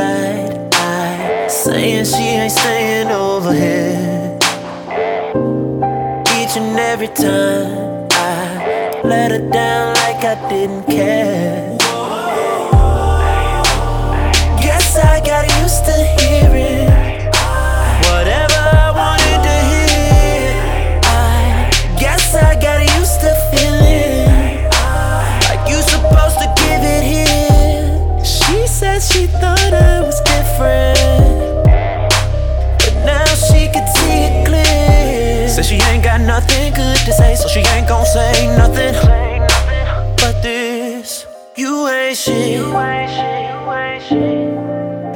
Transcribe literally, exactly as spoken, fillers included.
wide eye, saying she ain't staying over here. Each and every time I let her down like I didn't care.